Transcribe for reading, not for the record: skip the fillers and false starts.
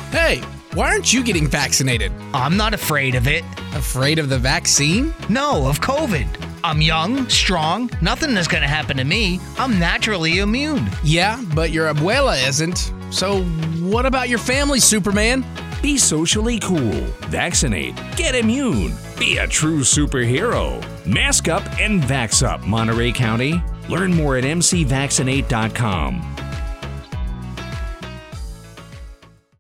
Hey, why aren't you getting vaccinated? I'm not afraid of it. Afraid of the vaccine? No, of COVID. I'm young, strong, nothing is going to happen to me. I'm naturally immune. Yeah, but your abuela isn't. So what about your family, Superman? Be socially cool. Vaccinate. Get immune. Be a true superhero. Mask up and vax up, Monterey County. Learn more at mcvaccinate.com.